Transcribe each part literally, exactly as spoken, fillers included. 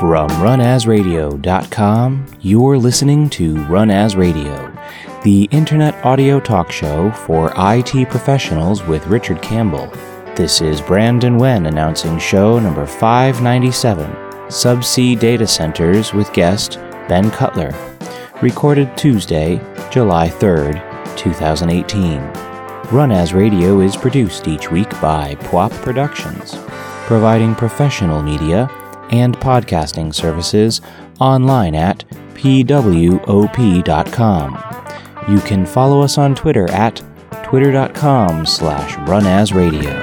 From run as radio dot com, you're listening to Run As Radio, the internet audio talk show for I T professionals with Richard Campbell. This is Brandon Wen announcing show number five ninety-seven, Subsea Data Centers with guest Ben Cutler, recorded Tuesday, July third, twenty eighteen. Run As Radio is produced each week by P W A P Productions, providing professional media and podcasting services online at P W O P dot com. You can follow us on Twitter at twitter.com slash runasradio.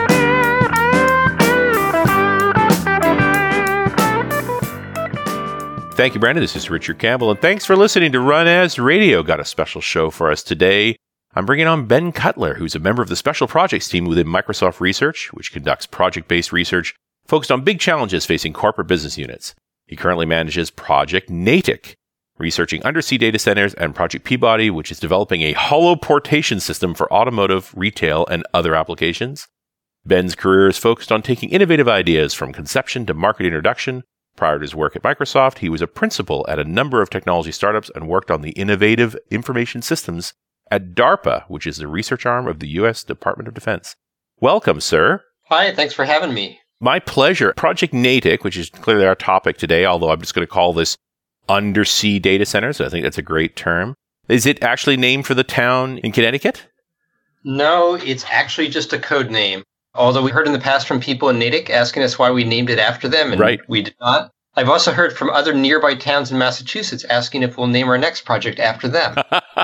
Thank you, Brandon. This is Richard Campbell, and thanks for listening to Run As Radio. Got a special show for us today. I'm bringing on Ben Cutler, who's a member of the Special Projects team within Microsoft Research, which conducts project-based research focused on big challenges facing corporate business units. He currently manages Project Natick, researching undersea data centers, and Project Peabody, which is developing a holoportation system for automotive, retail, and other applications. Ben's career is focused on taking innovative ideas from conception to market introduction. Prior to his work at Microsoft, he was a principal at a number of technology startups and worked on the innovative information systems at DARPA, which is the research arm of the U S Department of Defense. Welcome, sir. Hi, thanks for having me. My pleasure. Project Natick, which is clearly our topic today, although I'm just going to call this undersea data centers. I think that's a great term. Is it actually named for the town in Connecticut? No, it's actually just a code name. Although we heard in the past from people in Natick asking us why we named it after them, and right. we did not. I've also heard from other nearby towns in Massachusetts asking if we'll name our next project after them.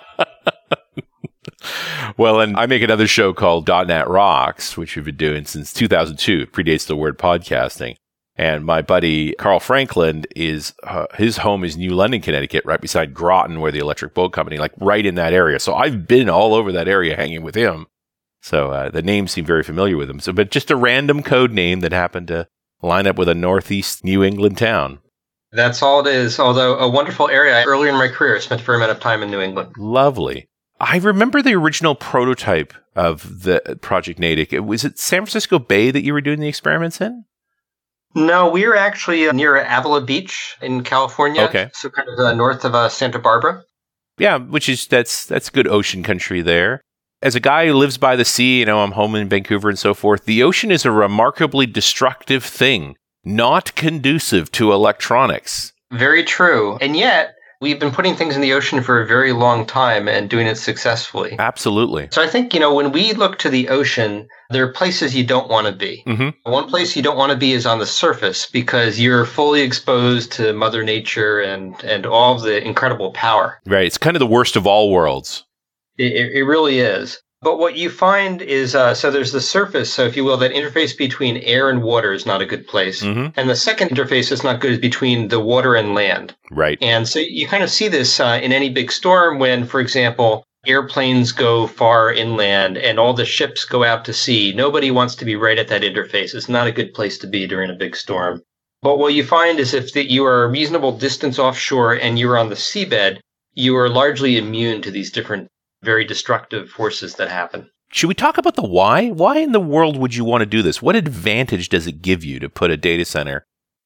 Well, and I make another show called .dot net Rocks, which we've been doing since two thousand two. It predates the word podcasting. And my buddy Carl Franklin, is uh, his home is New London, Connecticut, right beside Groton, where the electric boat company, like right in that area. So I've been all over that area hanging with him. So uh, the names seem very familiar with him. So, but just a random code name that happened to line up with a Northeast New England town. That's all it is. Although a wonderful area. Earlier in my career, I spent a fair amount of time in New England. Lovely. I remember the original prototype of the Project Natick. Was it San Francisco Bay that you were doing the experiments in? No, we were actually near Avila Beach in California. Okay. So kind of uh, north of uh, Santa Barbara. Yeah, which is, that's that's good ocean country there. As a guy who lives by the sea, you know, I'm home in Vancouver and so forth, the ocean is a remarkably destructive thing, not conducive to electronics. Very true. And yet, we've been putting things in the ocean for a very long time and doing it successfully. Absolutely. So I think, you know, when we look to the ocean, there are places you don't want to be. Mm-hmm. One place you don't want to be is on the surface because you're fully exposed to Mother Nature and, and all of the incredible power. Right. It's kind of the worst of all worlds. It, it really is. But what you find is, uh, so there's the surface, so if you will, that interface between air and water is not a good place. Mm-hmm. And the second interface that's not good is between the water and land. Right. And so you kind of see this uh, in any big storm when, for example, airplanes go far inland and all the ships go out to sea. Nobody wants to be right at that interface. It's not a good place to be during a big storm. But what you find is if that you are a reasonable distance offshore and you're on the seabed, you are largely immune to these different very destructive forces that happen. Should we talk about the why? Why in the world would you want to do this? What advantage does it give you to put a data center?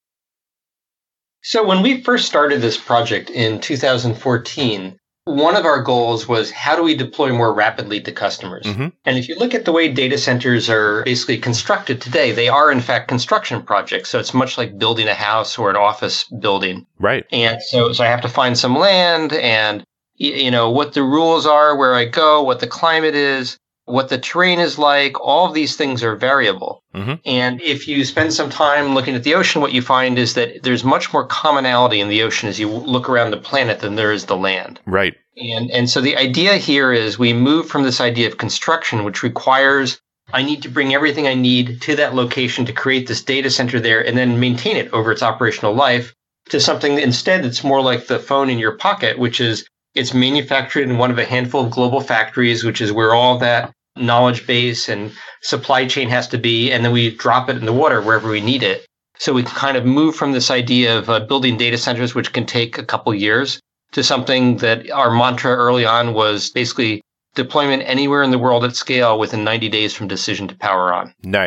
So when we first started this project in two thousand fourteen, one of our goals was how do we deploy more rapidly to customers? Mm-hmm. And if you look at the way data centers are basically constructed today, they are in fact construction projects. So it's much like building a house or an office building. Right. And so, so I have to find some land and you know, what the rules are, where I go, what the climate is, what the terrain is like. All of these things are variable. Mm-hmm. And if you spend some time looking at the ocean, what you find is that there's much more commonality in the ocean as you look around the planet than there is the land. Right. And and so the idea here is we move from this idea of construction, which requires I need to bring everything I need to that location to create this data center there and then maintain it over its operational life, to something that instead it's more like the phone in your pocket, which is it's manufactured in one of a handful of global factories, which is where all that knowledge base and supply chain has to be. And then we drop it in the water wherever we need it. So we can kind of move from this idea of uh, building data centers, which can take a couple years, to something that our mantra early on was basically deployment anywhere in the world at scale within ninety days from decision to power on. Nice.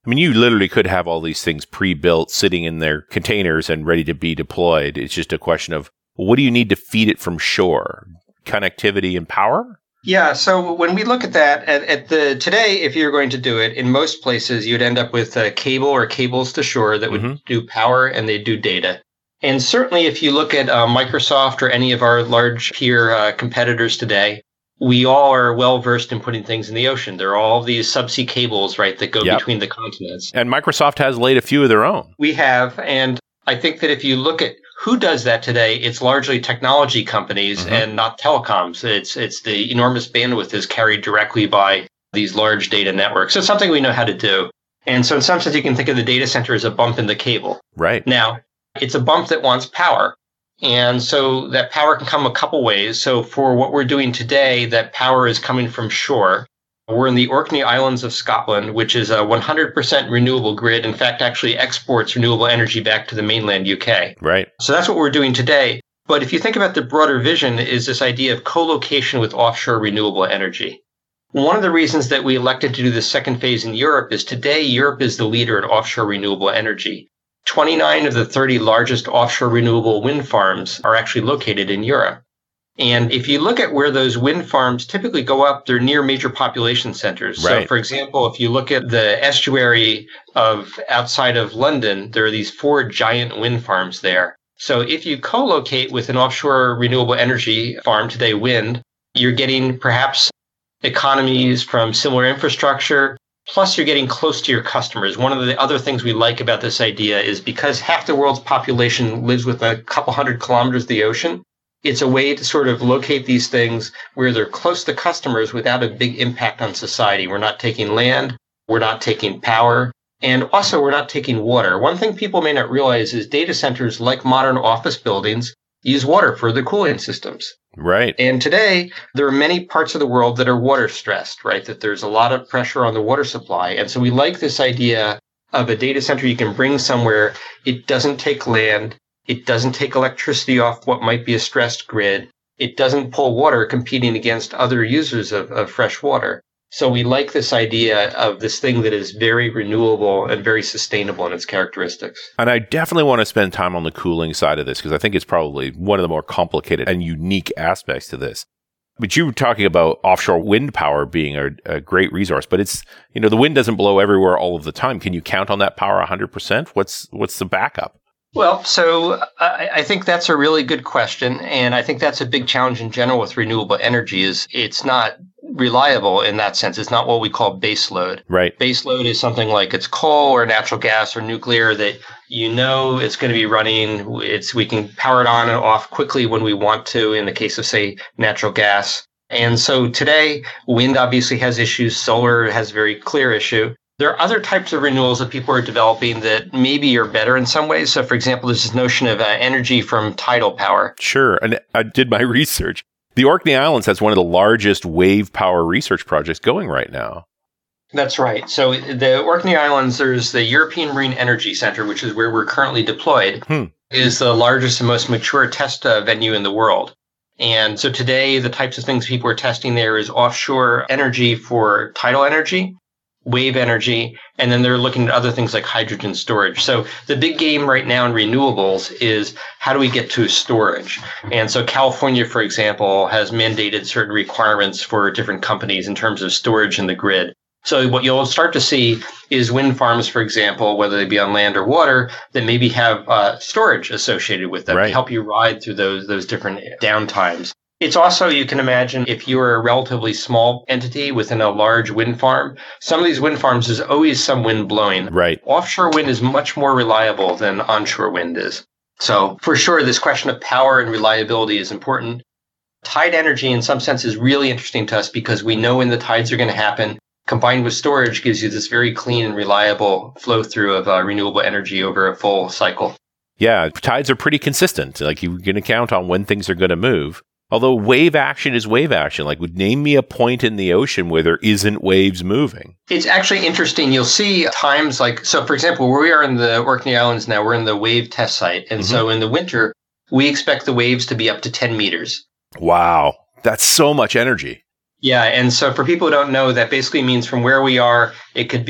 I mean, you literally could have all these things pre-built sitting in their containers and ready to be deployed. It's just a question of, well, what do you need to feed it from shore? Connectivity and power? Yeah, so when we look at that, at, at the today, if you're going to do it, in most places, you'd end up with a cable or cables to shore that would mm-hmm. do power and they do data. And certainly if you look at uh, Microsoft or any of our large peer uh, competitors today, we all are well-versed in putting things in the ocean. There are all these subsea cables, right, that go yep. between the continents. And Microsoft has laid a few of their own. We have, and I think that if you look at who does that today, it's largely technology companies mm-hmm. and not telecoms. It's it's the enormous bandwidth is carried directly by these large data networks. So it's something we know how to do. And so in some sense, you can think of the data center as a bump in the cable. Right. Now, it's a bump that wants power. And so that power can come a couple ways. So for what we're doing today, that power is coming from shore. We're in the Orkney Islands of Scotland, which is a one hundred percent renewable grid. In fact, actually exports renewable energy back to the mainland U K. Right. So that's what we're doing today. But if you think about the broader vision is this idea of co-location with offshore renewable energy. One of the reasons that we elected to do the second phase in Europe is today Europe is the leader in offshore renewable energy. twenty-nine of the thirty largest offshore renewable wind farms are actually located in Europe. And if you look at where those wind farms typically go up, they're near major population centers. Right. So, for example, if you look at the estuary of outside of London, there are these four giant wind farms there. So if you co-locate with an offshore renewable energy farm, today wind, you're getting perhaps economies from similar infrastructure. Plus, you're getting close to your customers. One of the other things we like about this idea is because half the world's population lives with a couple hundred kilometers of the ocean, it's a way to sort of locate these things where they're close to customers without a big impact on society. We're not taking land, we're not taking power, and also we're not taking water. One thing people may not realize is data centers, like modern office buildings, use water for the cooling systems. Right. And today, there are many parts of the world that are water stressed, right? That there's a lot of pressure on the water supply. And so we like this idea of a data center you can bring somewhere. It doesn't take land. It doesn't take electricity off what might be a stressed grid. It doesn't pull water competing against other users of, of fresh water. So we like this idea of this thing that is very renewable and very sustainable in its characteristics. And I definitely want to spend time on the cooling side of this because I think it's probably one of the more complicated and unique aspects to this. But you were talking about offshore wind power being a, a great resource, but it's, you know, the wind doesn't blow everywhere all of the time. Can you count on that power one hundred percent? What's what's the backup? Well, so I, I think that's a really good question. And I think that's a big challenge in general with renewable energy is it's not reliable in that sense. It's not what we call base load. Right. Base load is something like it's coal or natural gas or nuclear that you know it's going to be running. It's we can power it on and off quickly when we want to in the case of, say, natural gas. And so today, wind obviously has issues. Solar has a very clear issue. There are other types of renewals that people are developing that maybe are better in some ways. So, for example, there's this notion of uh, energy from tidal power. Sure. And I did my research. The Orkney Islands has one of the largest wave power research projects going right now. That's right. So the Orkney Islands, there's the European Marine Energy Center, which is where we're currently deployed, hmm. is the largest and most mature test uh, venue in the world. And so today, the types of things people are testing there is offshore energy for tidal energy, wave energy, and then they're looking at other things like hydrogen storage. So the big game right now in renewables is how do we get to storage? And so California, for example, has mandated certain requirements for different companies in terms of storage in the grid. So what you'll start to see is wind farms, for example, whether they be on land or water, that maybe have uh, storage associated with them right. to help you ride through those those different downtimes. It's also, you can imagine, if you're a relatively small entity within a large wind farm, some of these wind farms, there's always some wind blowing. Right. Offshore wind is much more reliable than onshore wind is. So for sure, this question of power and reliability is important. Tide energy, in some sense, is really interesting to us because we know when the tides are going to happen. Combined with storage gives you this very clean and reliable flow through of uh, renewable energy over a full cycle. Yeah, tides are pretty consistent. Like you're going to count on when things are going to move. Although wave action is wave action. Like, would name me a point in the ocean where there isn't waves moving. It's actually interesting. You'll see times like, so for example, where we are in the Orkney Islands now, we're in the wave test site. And mm-hmm. so in the winter, we expect the waves to be up to ten meters. Wow. That's so much energy. Yeah. And so for people who don't know, that basically means from where we are, it could be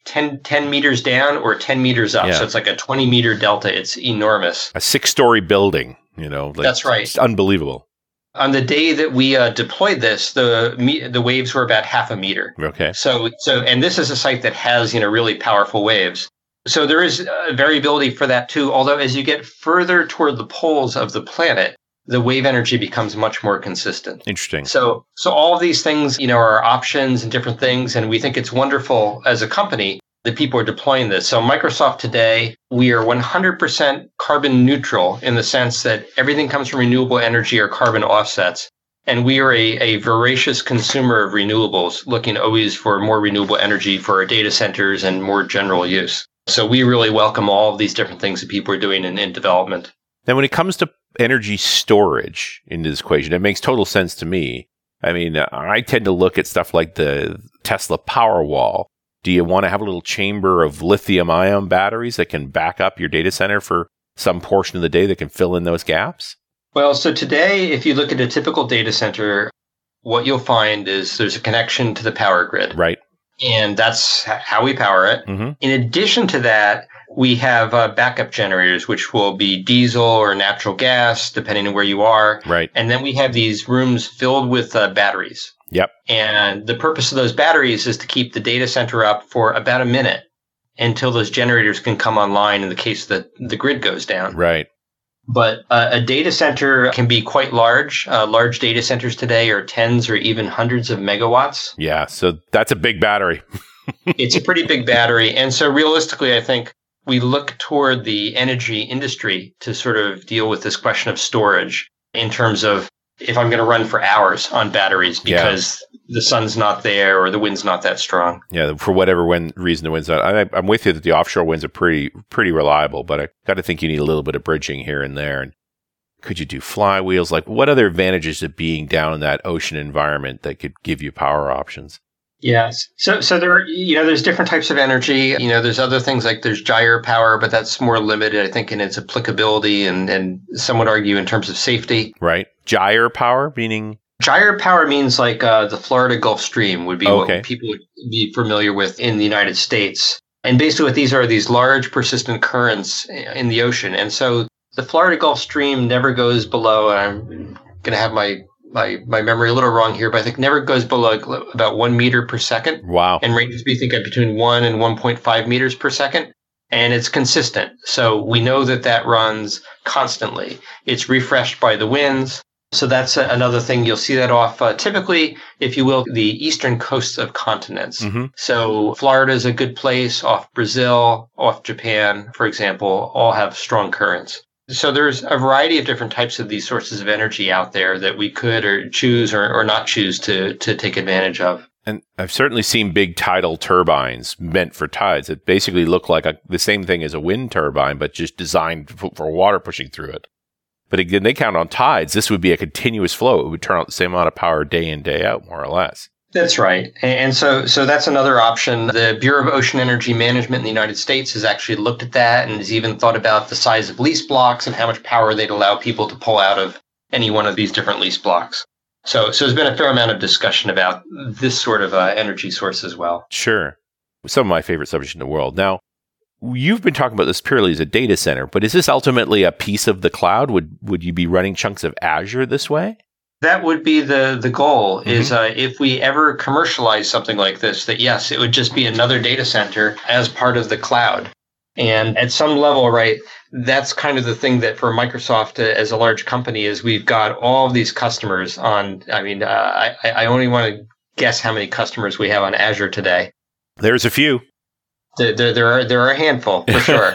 ten, ten meters down or ten meters up. Yeah. So it's like a twenty meter delta. It's enormous. A six-story building, you know. Like, That's right. It's unbelievable. On the day that we uh, deployed this, the me- the waves were about half a meter. Okay. So so and this is a site that has, you know, really powerful waves. So there is uh, variability for that too. Although as you get further toward the poles of the planet, the wave energy becomes much more consistent. Interesting. So so all of these things, you know, are options and different things, and we think it's wonderful as a company that people are deploying this. So Microsoft today, we are one hundred percent carbon neutral in the sense that everything comes from renewable energy or carbon offsets. And we are a, a voracious consumer of renewables, looking always for more renewable energy for our data centers and more general use. So we really welcome all of these different things that people are doing in, in development. Now, when it comes to energy storage into this equation, it makes total sense to me. I mean, I tend to look at stuff like the Tesla Powerwall. Do you want to have a little chamber of lithium-ion batteries that can back up your data center for some portion of the day that can fill in those gaps? Well, so today, if you look at a typical data center, what you'll find is there's a connection to the power grid. Right. And that's how we power it. Mm-hmm. In addition to that, we have uh, backup generators, which will be diesel or natural gas, depending on where you are. Right. And then we have these rooms filled with uh, batteries. Yep. And the purpose of those batteries is to keep the data center up for about a minute until those generators can come online in the case that the grid goes down. Right. But uh, a data center can be quite large. Uh, large data centers today are tens or even hundreds of megawatts. Yeah. So that's a big battery. It's a pretty big battery. And so realistically, I think we look toward the energy industry to sort of deal with this question of storage in terms of if I'm going to run for hours on batteries because yeah. the sun's not there or the wind's not that strong. Yeah, for whatever wind, reason the wind's not. I, I'm with you that the offshore winds are pretty pretty reliable, but I got to think you need a little bit of bridging here and there. And could you do flywheels? Like, what other advantages of being down in that ocean environment that could give you power options? Yes. So, so there, are, you know, there's different types of energy. You know, there's other things like there's gyre power, but that's more limited, I think, in its applicability and, and some would argue in terms of safety. Right. Gyre power, meaning? Gyre power means like uh, the Florida Gulf Stream would be okay. what people would be familiar with in the United States. And basically what these are, these large persistent currents in the ocean. And so the Florida Gulf Stream never goes below, and I'm going to have my My, my memory a little wrong here, but I think never goes below about one meter per second. Wow. And ranges we think at between one and one point five meters per second. And it's consistent. So we know that that runs constantly. It's refreshed by the winds. So that's a, another thing. You'll see that off, uh, typically, if you will, the eastern coasts of continents. Mm-hmm. So Florida is a good place, off Brazil, off Japan, for example, all have strong currents. So there's a variety of different types of these sources of energy out there that we could or choose or, or not choose to to take advantage of. And I've certainly seen big tidal turbines meant for tides that basically look like a, the same thing as a wind turbine, but just designed for, for water pushing through it. But again, they count on tides. This would be a continuous flow. It would turn out the same amount of power day in, day out, more or less. That's right. And so so that's another option. The Bureau of Ocean Energy Management in the United States has actually looked at that and has even thought about the size of lease blocks and how much power they'd allow people to pull out of any one of these different lease blocks. So so there's been a fair amount of discussion about this sort of uh, energy source as well. Sure. Some of my favorite subjects in the world. Now, you've been talking about this purely as a data center, but is this ultimately a piece of the cloud? Would would you be running chunks of Azure this way? That would be the, the goal, mm-hmm. is uh, if we ever commercialize something like this, that yes, it would just be another data center as part of the cloud. And at some level, right, that's kind of the thing that for Microsoft uh, as a large company is we've got all of these customers on, I mean, uh, I, I only want to guess how many customers we have on Azure today. There's a few. There, there, there are there are a handful, for sure.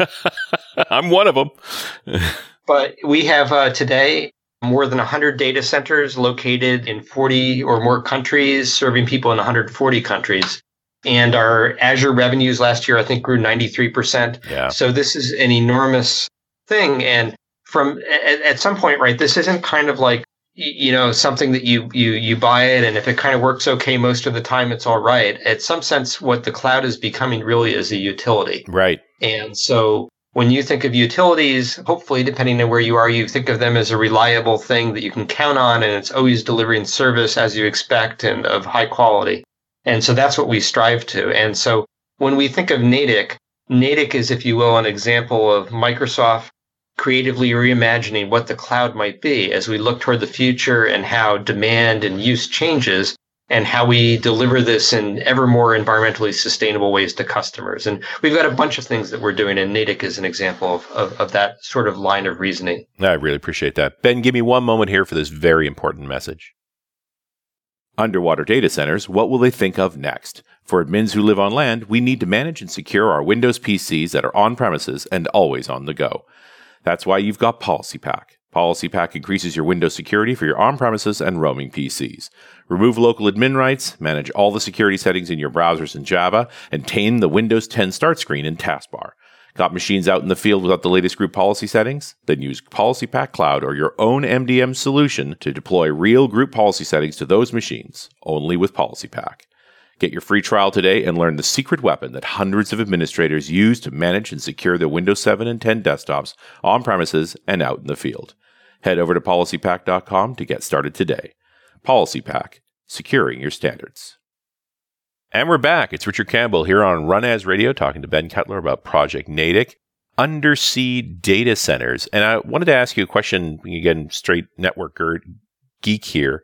I'm one of them. But we have uh, today more than one hundred data centers located in forty or more countries, serving people in one hundred forty countries. And our Azure revenues last year, I think, grew ninety-three percent. Yeah. So this is an enormous thing. And from at, at some point, right, this isn't kind of like, you know, something that you, you, you buy it, and if it kind of works okay most of the time, it's all right. At some sense, what the cloud is becoming really is a utility. Right. And so when you think of utilities, hopefully, depending on where you are, you think of them as a reliable thing that you can count on, and it's always delivering service as you expect and of high quality. And so that's what we strive to. And so When we think of Natick, Natick is, if you will, an example of Microsoft creatively reimagining what the cloud might be as we look toward the future and how demand and use changes and how we deliver this in ever more environmentally sustainable ways to customers. And we've got a bunch of things that we're doing, and Natick is an example of, of, of that sort of line of reasoning. I really appreciate that. Ben, give me one moment here for this very important message. Underwater data centers, what will they think of next? For admins who live on land, we need to manage and secure our Windows P Cs that are on premises and always on the go. That's why you've got PolicyPak. PolicyPak increases your Windows security for your on-premises and roaming P Cs. Remove local admin rights, manage all the security settings in your browsers in Java, and tame the Windows ten start screen in Taskbar. Got machines out in the field without the latest group policy settings? Then use PolicyPak Cloud or your own M D M solution to deploy real group policy settings to those machines, only with PolicyPak. Get your free trial today and learn the secret weapon that hundreds of administrators use to manage and secure their Windows seven and ten desktops on premises and out in the field. Head over to policy pack dot com to get started today. PolicyPak, securing your standards. And we're back. It's Richard Campbell here on Run As Radio talking to Ben Cutler about Project Natick, undersea data centers. And I wanted to ask you a question, again, straight networker geek here.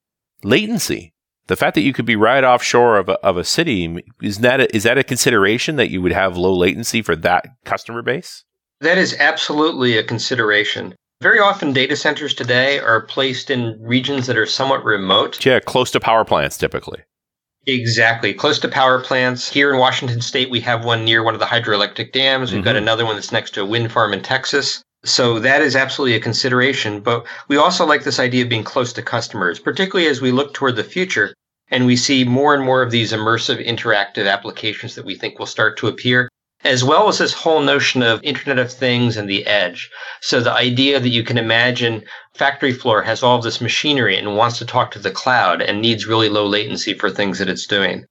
Latency. The fact that you could be right offshore of a, of a city, is that a, is that a consideration that you would have low latency for that customer base? That is absolutely a consideration. Very often data centers today are placed in regions that are somewhat remote. Yeah, close to power plants typically. Exactly. Close to power plants. Here in Washington State, we have one near one of the hydroelectric dams. We've mm-hmm. got another one that's next to a wind farm in Texas. So that is absolutely a consideration. But we also like this idea of being close to customers, particularly as we look toward the future and we see more and more of these immersive interactive applications that we think will start to appear, as well as this whole notion of Internet of Things and the edge. So the idea that you can imagine factory floor has all of this machinery and wants to talk to the cloud and needs really low latency for things that it's doing.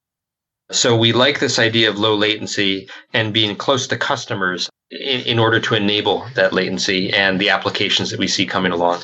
So we like this idea of low latency and being close to customers in, in order to enable that latency and the applications that we see coming along.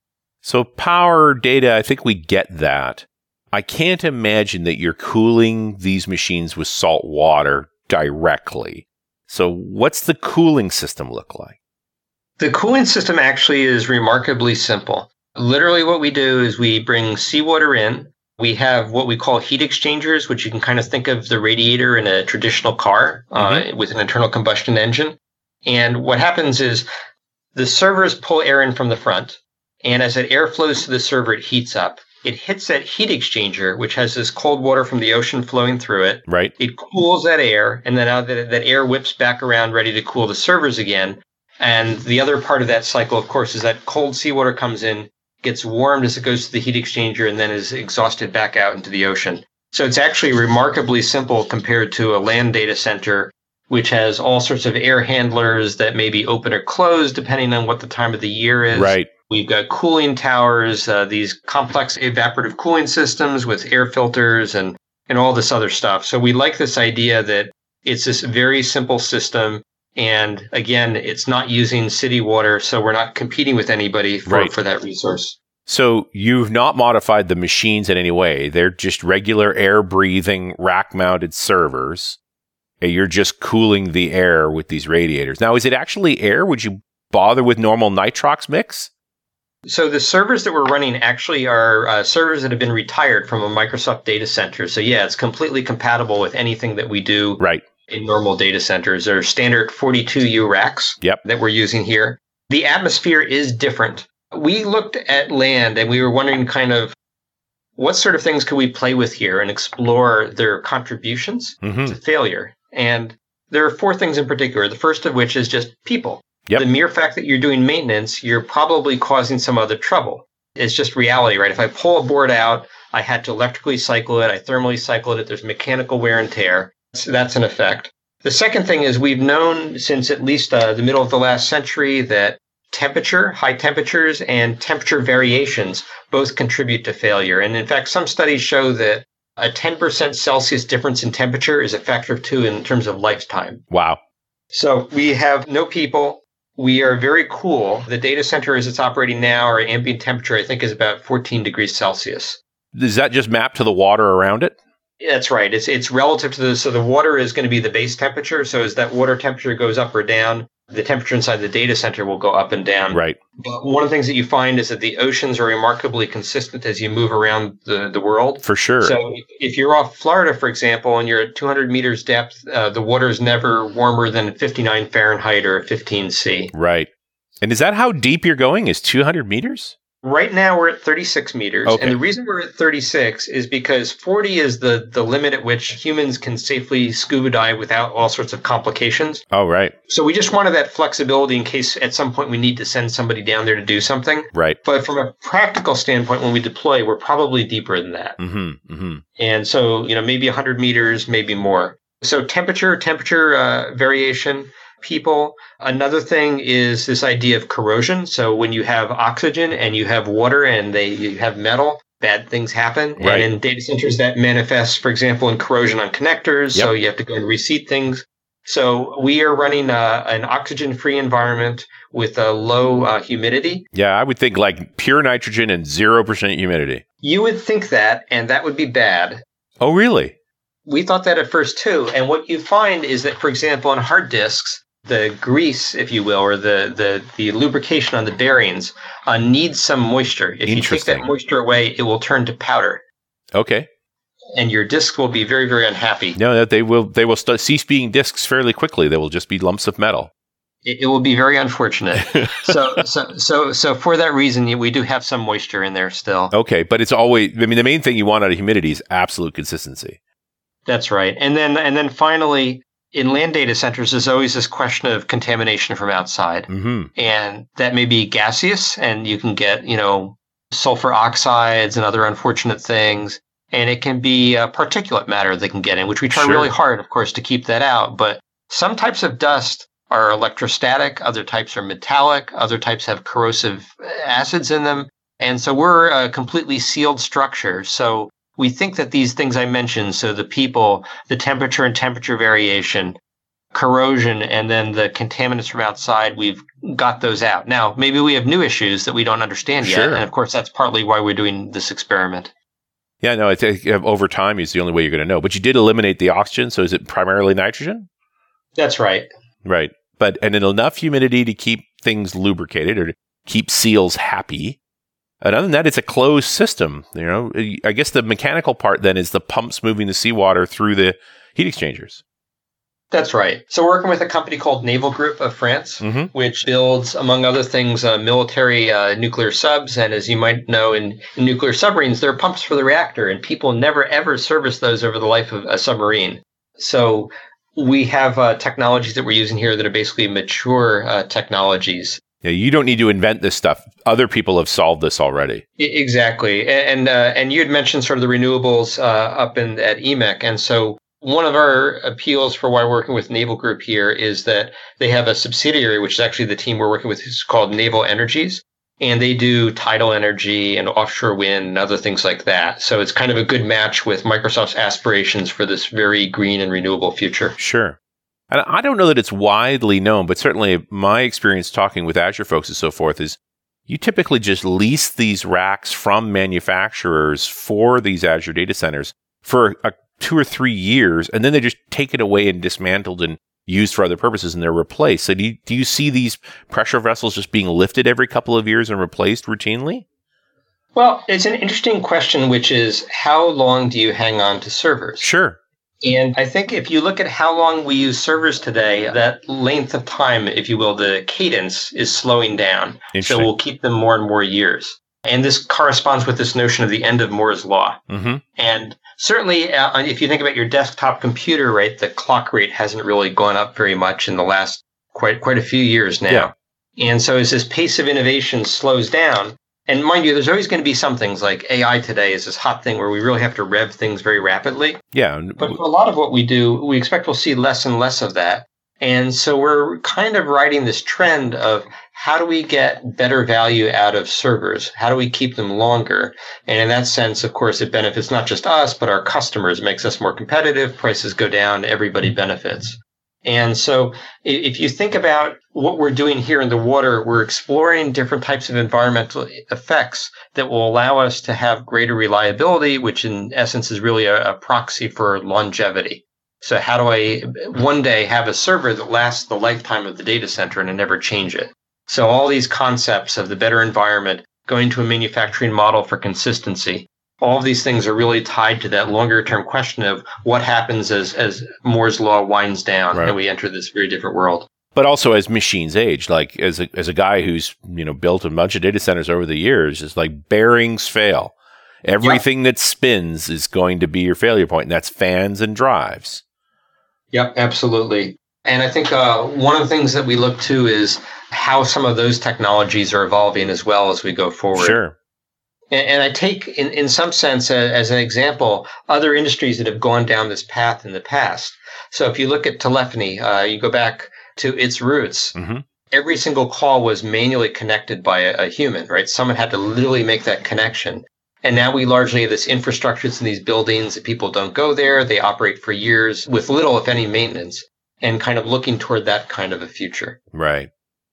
So power data, I think we get that. I can't imagine that you're cooling these machines with salt water directly. So what's the cooling system look like? The cooling system actually is remarkably simple. Literally what we do is we bring seawater in. We have what we call heat exchangers, which you can kind of think of the radiator in a traditional car mm-hmm. uh, with an internal combustion engine. And what happens is the servers pull air in from the front. And as that air flows to the server, it heats up. It hits that heat exchanger, which has this cold water from the ocean flowing through it. Right. It cools that air, and then out that, that air whips back around ready to cool the servers again. And the other part of that cycle, of course, is that cold seawater comes in, gets warmed as it goes to the heat exchanger, and then is exhausted back out into the ocean. So it's actually remarkably simple compared to a land data center, which has all sorts of air handlers that may be open or closed depending on what the time of the year is. Right. We've got cooling towers, uh, these complex evaporative cooling systems with air filters and, and all this other stuff. So we like this idea that it's this very simple system. And again, it's not using city water, so we're not competing with anybody for, right. for that resource. So you've not modified the machines in any way. They're just regular air-breathing, rack-mounted servers. And you're just cooling the air with these radiators. Now, is it actually air? Would you bother with normal nitrox mix? So the servers that we're running actually are uh, servers that have been retired from a Microsoft data center. So yeah, it's completely compatible with anything that we do right. in normal data centers. They're standard forty-two U racks yep. that we're using here. The atmosphere is different. We looked at land and we were wondering kind of what sort of things could we play with here and explore their contributions mm-hmm. to failure. And there are four things in particular. The first of which is just people. Yep. The mere fact that you're doing maintenance, you're probably causing some other trouble. It's just reality, right? If I pull a board out, I had to electrically cycle it, I thermally cycled it, there's mechanical wear and tear. So that's an effect. The second thing is we've known since at least uh, the middle of the last century that temperature, high temperatures, and temperature variations both contribute to failure. And in fact, some studies show that a ten percent Celsius difference in temperature is a factor of two in terms of lifetime. Wow. So we have no people. We are very cool. The data center as it's operating now, our ambient temperature, I think, is about fourteen degrees Celsius. Does that just map to the water around it? That's right. It's it's relative to the, so the water is going to be the base temperature. So as that water temperature goes up or down, the temperature inside the data center will go up and down. Right. But one of the things that you find is that the oceans are remarkably consistent as you move around the, the world. For sure. So if, if you're off Florida, for example, and you're at two hundred meters depth, uh, the water is never warmer than fifty-nine Fahrenheit or fifteen C. Right. And is that how deep you're going, is two hundred meters? Right now, we're at thirty-six meters. Okay. And the reason we're at thirty-six is because forty is the, the limit at which humans can safely scuba dive without all sorts of complications. Oh, right. So we just wanted that flexibility in case at some point we need to send somebody down there to do something. Right. But from a practical standpoint, when we deploy, we're probably deeper than that. Mm-hmm. Mm-hmm. And so, you know, maybe one hundred meters, maybe more. So temperature, temperature uh, variation. People. Another thing is this idea of corrosion. So when you have oxygen and you have water and they you have metal, bad things happen. Right. And in data centers, that manifests, for example, in corrosion on connectors. Yep. So you have to go and reseat things. So we are running a, an oxygen-free environment with a low uh, humidity. Yeah, I would think like pure nitrogen and zero percent humidity. You would think that, and that would be bad. Oh, really? We thought that at first, too. And what you find is that, for example, on hard disks, the grease, if you will, or the, the, the lubrication on the bearings uh, needs some moisture. If you take that moisture away, it will turn to powder. Okay. And your disk will be very, very unhappy. No, they will they will st- cease being disks fairly quickly. They will just be lumps of metal. It, it will be very unfortunate. so, so, so, so for that reason, we do have some moisture in there still. Okay, but it's always, I mean, the main thing you want out of humidity is absolute consistency. That's right. And then, and then finally, in land data centers, there's always this question of contamination from outside. Mm-hmm. And that may be gaseous, and you can get, you know, sulfur oxides and other unfortunate things. And it can be uh, particulate matter that can get in, which we try Sure. really hard, of course, to keep that out. But some types of dust are electrostatic, other types are metallic, other types have corrosive acids in them. And so we're a completely sealed structure. So we think that these things I mentioned, so the people, the temperature and temperature variation, corrosion, and then the contaminants from outside, we've got those out. Now, maybe we have new issues that we don't understand yet. Sure. And of course, that's partly why we're doing this experiment. Yeah, no, I think over time is the only way you're going to know. But you did eliminate the oxygen, so is it primarily nitrogen? That's right. Right. But and enough humidity to keep things lubricated or to keep seals happy. And other than that, it's a closed system. You know, I guess the mechanical part then is the pumps moving the seawater through the heat exchangers. That's right. So we're working with a company called Naval Group of France, Mm-hmm. which builds, among other things, uh, military uh, nuclear subs. And as you might know, in, in nuclear submarines, there are pumps for the reactor, and people never, ever service those over the life of a submarine. So we have uh, technologies that we're using here that are basically mature uh, technologies. Yeah, you don't need to invent this stuff. Other people have solved this already. I- exactly. And uh, and you had mentioned sort of the renewables uh, up in at E M E C. And so one of our appeals for why we're working with Naval Group here is that they have a subsidiary, which is actually the team we're working with, is called Naval Energies. And they do tidal energy and offshore wind and other things like that. So it's kind of a good match with Microsoft's aspirations for this very green and renewable future. Sure. And I don't know that it's widely known, but certainly my experience talking with Azure folks and so forth is you typically just lease these racks from manufacturers for these Azure data centers for a, two or three years, and then they just take it away and dismantled and used for other purposes, and they're replaced. So do you, do you see these pressure vessels just being lifted every couple of years and replaced routinely? Well, it's an interesting question, which is how long do you hang on to servers? Sure. And I think if you look at how long we use servers today, that length of time, if you will, the cadence is slowing down. So we'll keep them more and more years. And this corresponds with this notion of the end of Moore's law. Mm-hmm. And certainly, uh, if you think about your desktop computer, right, the clock rate hasn't really gone up very much in the last quite quite a few years now. Yeah. And so as this pace of innovation slows down, and mind you, there's always going to be some things like A I today is this hot thing where we really have to rev things very rapidly. Yeah. But for a lot of what we do, we expect we'll see less and less of that. And so we're kind of riding this trend of how do we get better value out of servers? How do we keep them longer? And in that sense, of course, it benefits not just us, but our customers. It makes us more competitive. Prices go down. Everybody benefits. And so if you think about what we're doing here in the water, we're exploring different types of environmental effects that will allow us to have greater reliability, which in essence is really a, a proxy for longevity. So how do I one day have a server that lasts the lifetime of the data center and I never change it? So all these concepts of the better environment, going to a manufacturing model for consistency, all of these things are really tied to that longer term question of what happens as, as Moore's law winds down right. and we enter this very different world. But also as machines age, like as a, as a guy who's, you know, built a bunch of data centers over the years, it's like bearings fail. Everything yep. that spins is going to be your failure point, and that's fans and drives. Yep, absolutely. And I think uh, one of the things that we look to is how some of those technologies are evolving as well as we go forward. Sure. And, and I take, in, in some sense, uh, as an example, other industries that have gone down this path in the past. So if you look at telephony, uh, you go back to its roots. Mm-hmm. Every single call was manually connected by a, a human, right? Someone had to literally make that connection. And now we largely have this infrastructure in these buildings that people don't go there. They operate for years with little, if any, maintenance, and kind of looking toward that kind of a future. Right.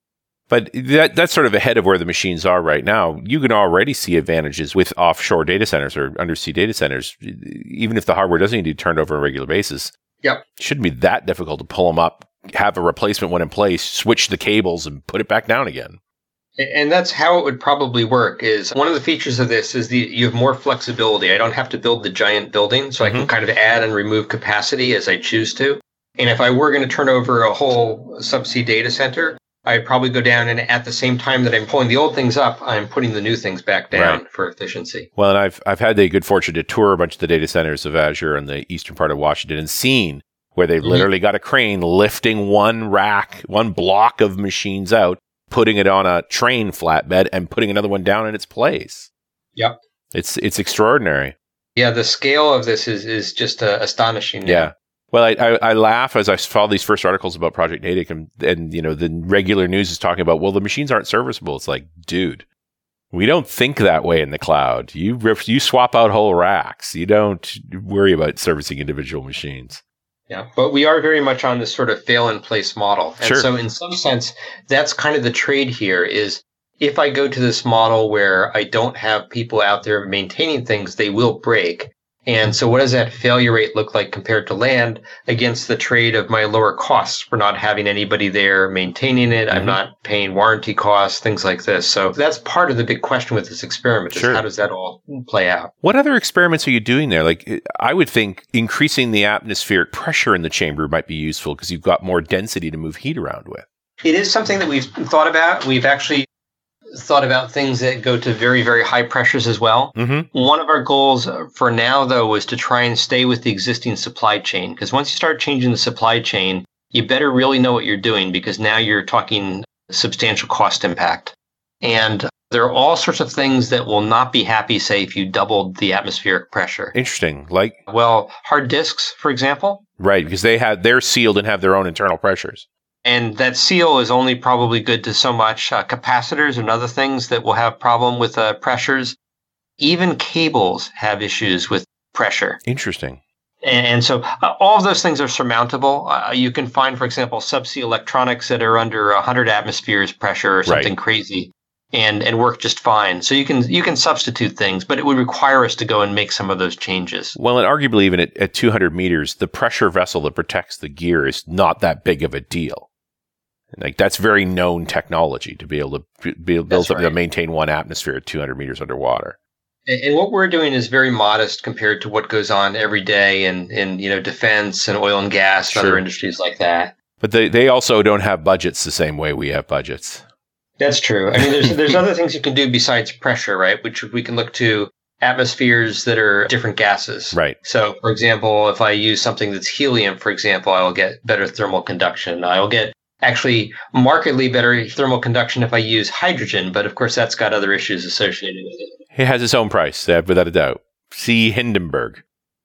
But that that's sort of ahead of where the machines are right now. You can already see advantages with offshore data centers or undersea data centers, even if the hardware doesn't need to be turned over on a regular basis. Yep. It shouldn't be that difficult to pull them up, have a replacement one in place, switch the cables, and put it back down again. And that's how it would probably work. Is one of the features of this is the you have more flexibility. I don't have to build the giant building, so mm-hmm. I can kind of add and remove capacity as I choose to. And if I were going to turn over a whole subsea data center, I'd probably go down and at the same time that I'm pulling the old things up, I'm putting the new things back down right. for efficiency. Well, and I've I've had the good fortune to tour a bunch of the data centers of Azure in the eastern part of Washington and seen where they've mm-hmm. literally got a crane lifting one rack, one block of machines out, putting it on a train flatbed and putting another one down in its place. Yep. It's it's extraordinary. Yeah, the scale of this is is just uh, astonishing. Now. Yeah. Well, I, I I laugh as I follow these first articles about Project Natick, and, and you know the regular news is talking about, well, the machines aren't serviceable. It's like, dude, we don't think that way in the cloud. You you swap out whole racks. You don't worry about servicing individual machines. Yeah, but we are very much on this sort of fail-in-place model. And sure. so in some sense, that's kind of the trade here is if I go to this model where I don't have people out there maintaining things, they will break. And so what does that failure rate look like compared to land against the trade of my lower costs for not having anybody there maintaining it? Mm-hmm. I'm not paying warranty costs, things like this. So that's part of the big question with this experiment is sure. how does that all play out? What other experiments are you doing there? Like, I would think increasing the atmospheric pressure in the chamber might be useful because you've got more density to move heat around with. It is something that we've thought about. We've actually thought about things that go to very, very high pressures as well. Mm-hmm. One of our goals for now, though, was to try and stay with the existing supply chain. Because once you start changing the supply chain, you better really know what you're doing because now you're talking substantial cost impact. And there are all sorts of things that will not be happy, say, if you doubled the atmospheric pressure. Interesting. Like? Well, hard disks, for example. Right, because they have, they're sealed and have their own internal pressures. And that seal is only probably good to so much. Uh, capacitors and other things that will have problem with uh, pressures. Even cables have issues with pressure. Interesting. And, and so uh, all of those things are surmountable. Uh, you can find, for example, subsea electronics that are under one hundred atmospheres pressure or something right. crazy and, and work just fine. So you can you can substitute things, but it would require us to go and make some of those changes. Well, and arguably even at, at two hundred meters, the pressure vessel that protects the gear is not that big of a deal. Like that's very known technology to be able to be able right. to maintain one atmosphere at two hundred meters underwater. And what we're doing is very modest compared to what goes on every day in, in you know defense and oil and gas and sure. other industries like that. But they, they also don't have budgets the same way we have budgets. That's true. I mean, there's there's other things you can do besides pressure, right? Which we can look to atmospheres that are different gases. Right. So, for example, if I use something that's helium, for example, I will get better thermal conduction. I will get actually markedly better thermal conduction if I use hydrogen, but of course that's got other issues associated with it. It has its own price, uh, without a doubt. See Hindenburg.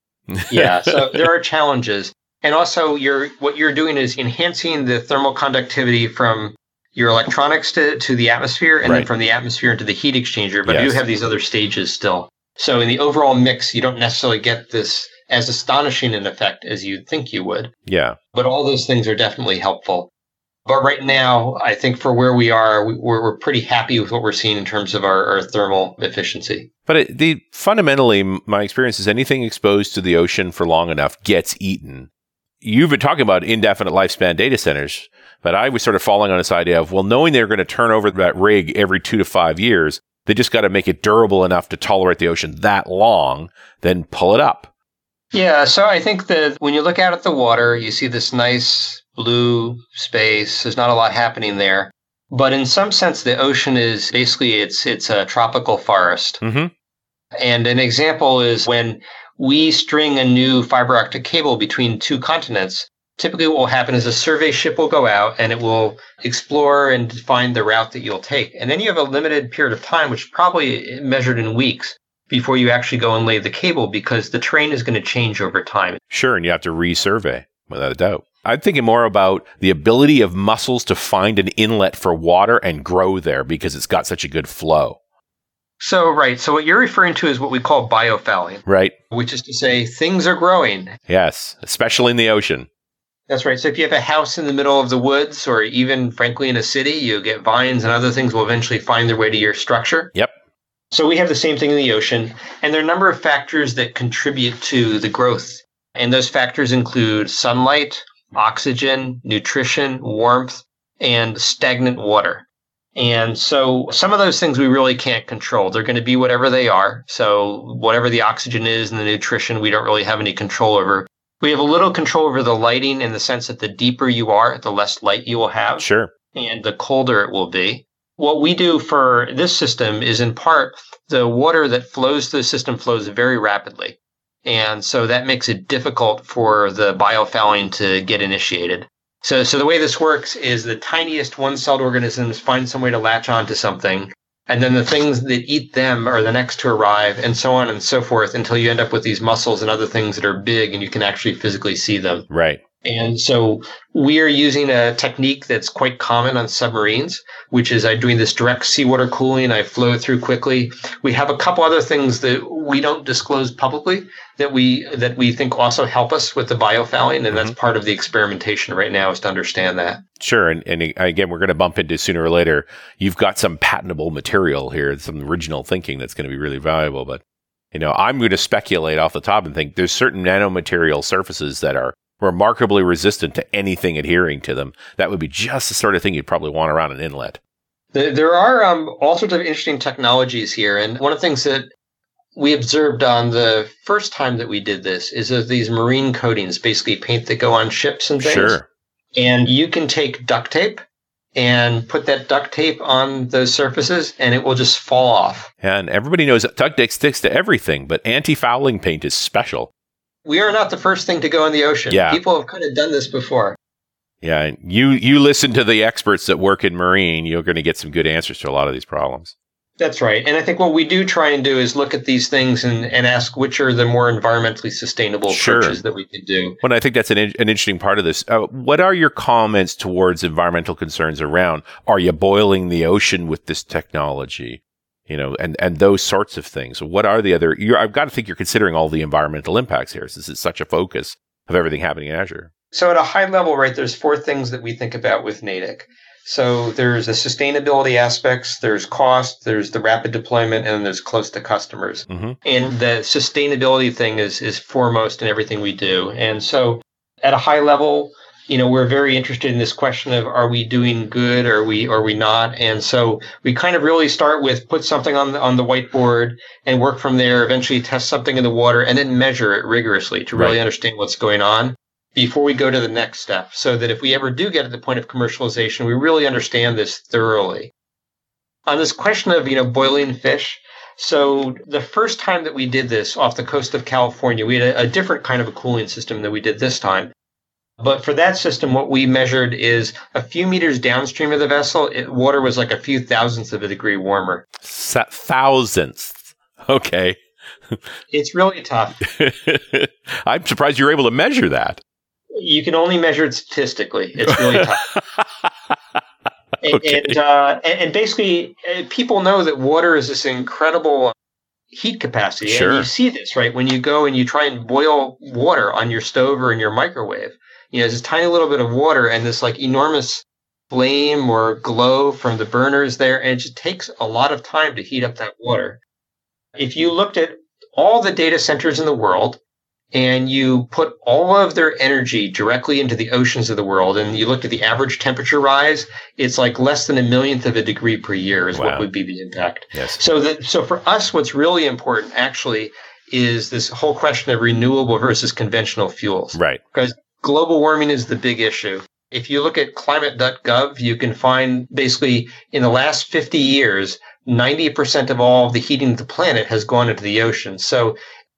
Yeah, so there are challenges. And also you're what you're doing is enhancing the thermal conductivity from your electronics to, to the atmosphere and right. then from the atmosphere into the heat exchanger, but yes. you have these other stages still. So in the overall mix, you don't necessarily get this as astonishing an effect as you'd think you would. Yeah. But all those things are definitely helpful. But right now, I think for where we are, we're, we're pretty happy with what we're seeing in terms of our, our thermal efficiency. But it, the fundamentally, my experience is anything exposed to the ocean for long enough gets eaten. You've been talking about indefinite lifespan data centers, but I was sort of falling on this idea of, well, knowing they're going to turn over that rig every two to five years, they just got to make it durable enough to tolerate the ocean that long, then pull it up. Yeah, so I think that when you look out at the water, you see this nice blue space. There's not a lot happening there. But in some sense, the ocean is basically, it's it's a tropical forest. Mm-hmm. And an example is when we string a new fiber optic cable between two continents. Typically what will happen is a survey ship will go out and it will explore and define the route that you'll take. And then you have a limited period of time, which is probably measured in weeks, before you actually go and lay the cable, because the terrain is going to change over time. Sure, and you have to resurvey, without a doubt. I'm thinking more about the ability of mussels to find an inlet for water and grow there because it's got such a good flow. So, right. So what you're referring to is what we call biofouling. Right. Which is to say things are growing. Yes, especially in the ocean. That's right. So if you have a house in the middle of the woods, or even, frankly, in a city, you get vines and other things will eventually find their way to your structure. Yep. So we have the same thing in the ocean. And there are a number of factors that contribute to the growth. And those factors include sunlight, oxygen, nutrition, warmth, and stagnant water. And so some of those things we really can't control. They're going to be whatever they are. So whatever the oxygen is and the nutrition, we don't really have any control over. We have a little control over the lighting in the sense that the deeper you are, the less light you will have. Sure. And the colder it will be. What we do for this system is, in part, the water that flows through the system flows very rapidly. And so that makes it difficult for the biofouling to get initiated. So, so the way this works is the tiniest one-celled organisms find some way to latch onto something, and then the things that eat them are the next to arrive, and so on and so forth, until you end up with these mussels and other things that are big and you can actually physically see them. Right. And so we are using a technique that's quite common on submarines, which is I'm doing this direct seawater cooling. I flow it through quickly. We have a couple other things that we don't disclose publicly that we that we think also help us with the biofouling, and mm-hmm. that's part of the experimentation right now, is to understand that. Sure. And, and again, we're going to bump into sooner or later, you've got some patentable material here, some original thinking that's going to be really valuable. But, you know, I'm going to speculate off the top and think there's certain nanomaterial surfaces that are remarkably resistant to anything adhering to them. That would be just the sort of thing you'd probably want around an inlet. There are um, all sorts of interesting technologies here. And one of the things that we observed on the first time that we did this is of these marine coatings, basically paint that go on ships and things. Sure. And you can take duct tape and put that duct tape on those surfaces, and it will just fall off. And everybody knows that duct tape sticks to everything, but anti-fouling paint is special. We are not the first thing to go in the ocean. Yeah. People have kind of done this before. Yeah, you you listen to the experts that work in marine, you're going to get some good answers to a lot of these problems. That's right. And I think what we do try and do is look at these things and, and ask which are the more environmentally sustainable sure. approaches that we could do. Well, I think that's an, an interesting part of this. Uh, what are your comments towards environmental concerns around, are you boiling the ocean with this technology? You know, and, and those sorts of things. What are the other, you're, I've got to think you're considering all the environmental impacts here, since it's such a focus of everything happening in Azure. So at a high level, right, there's four things that we think about with Natick. So there's the sustainability aspects, there's cost, there's the rapid deployment, and then there's close to customers. Mm-hmm. And the sustainability thing is is foremost in everything we do. And so at a high level, you know, we're very interested in this question of, are we doing good, or are we, or are we not? And so we kind of really start with put something on the, on the whiteboard and work from there, eventually test something in the water, and then measure it rigorously to really right. understand what's going on before we go to the next step, so that if we ever do get to the point of commercialization, we really understand this thoroughly. On this question of, you know, boiling fish, so the first time that we did this off the coast of California, we had a, a different kind of a cooling system than we did this time. But for that system, what we measured is a few meters downstream of the vessel, it, water was like a few thousandths of a degree warmer. S- thousandths. Okay. It's really tough. I'm surprised you were able to measure that. You can only measure it statistically. It's really tough. and, okay. and, uh, and, and basically, uh, people know that water is this incredible heat capacity. Sure. And you see this, right? When you go and you try and boil water on your stove or in your microwave, you know, there's this tiny little bit of water and this like enormous flame or glow from the burners there, and it just takes a lot of time to heat up that water. If you looked at all the data centers in the world and you put all of their energy directly into the oceans of the world, and you looked at the average temperature rise, it's like less than a millionth of a degree per year is wow. what would be the impact. Yes. So that, so for us, what's really important actually is this whole question of renewable versus conventional fuels. Right. Because global warming is the big issue. If you look at climate dot gov, you can find basically in the last fifty years, ninety percent of all of the heating of the planet has gone into the ocean. So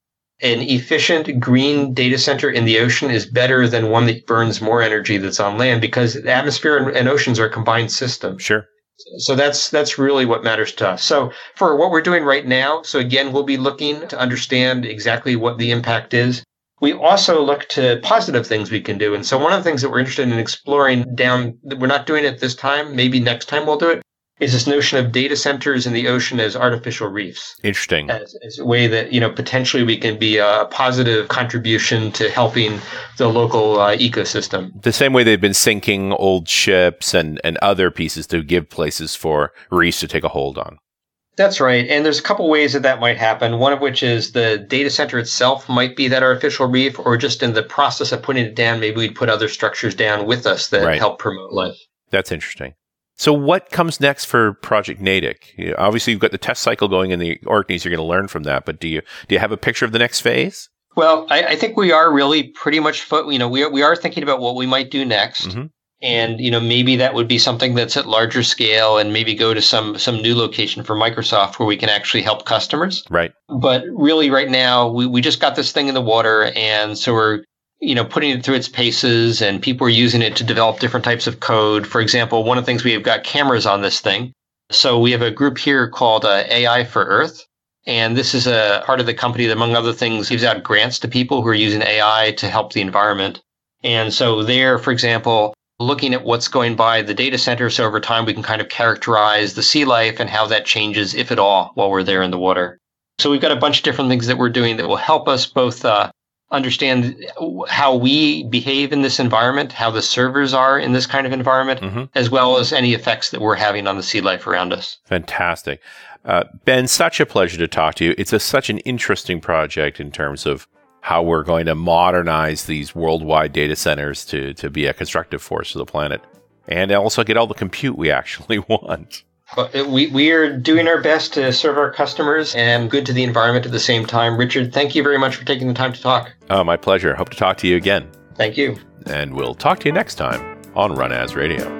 an efficient green data center in the ocean is better than one that burns more energy that's on land, because the atmosphere and, and oceans are a combined system. Sure. So that's that's really what matters to us. So for what we're doing right now, so again, we'll be looking to understand exactly what the impact is. We also look to positive things we can do. And so one of the things that we're interested in exploring down, we're not doing it this time, maybe next time we'll do it, is this notion of data centers in the ocean as artificial reefs. Interesting. As, as a way that, you know, potentially we can be a positive contribution to helping the local uh, ecosystem. The same way they've been sinking old ships and, and other pieces to give places for reefs to take a hold on. That's right. And there's a couple ways that that might happen, one of which is the data center itself might be that artificial reef, or just in the process of putting it down, maybe we'd put other structures down with us that right. help promote life. That's interesting. So what comes next for Project Natick? You know, obviously, you've got the test cycle going in the Orkneys. You're going to learn from that. But do you do you have a picture of the next phase? Well, I, I think we are really pretty much, fo- you know, we are, we are thinking about what we might do next. Mm-hmm. And, you know, maybe that would be something that's at larger scale, and maybe go to some some new location for Microsoft where we can actually help customers. Right. But really right now, we, we just got this thing in the water. And so we're, you know, putting it through its paces, and people are using it to develop different types of code. For example, one of the things, we have got cameras on this thing. So we have a group here called uh, A I for Earth. And this is a part of the company that, among other things, gives out grants to people who are using A I to help the environment. And so there, for example, looking at what's going by the data center. So over time, we can kind of characterize the sea life and how that changes, if at all, while we're there in the water. So we've got a bunch of different things that we're doing that will help us both uh, understand how we behave in this environment, how the servers are in this kind of environment, mm-hmm. as well as any effects that we're having on the sea life around us. Fantastic. Uh, Ben, such a pleasure to talk to you. It's a, such an interesting project in terms of how we're going to modernize these worldwide data centers to, to be a constructive force for the planet, and also get all the compute we actually want. But we, we are doing our best to serve our customers and good to the environment at the same time. Richard, thank you very much for taking the time to talk. Oh, my pleasure. Hope to talk to you again. Thank you. And we'll talk to you next time on Run As Radio.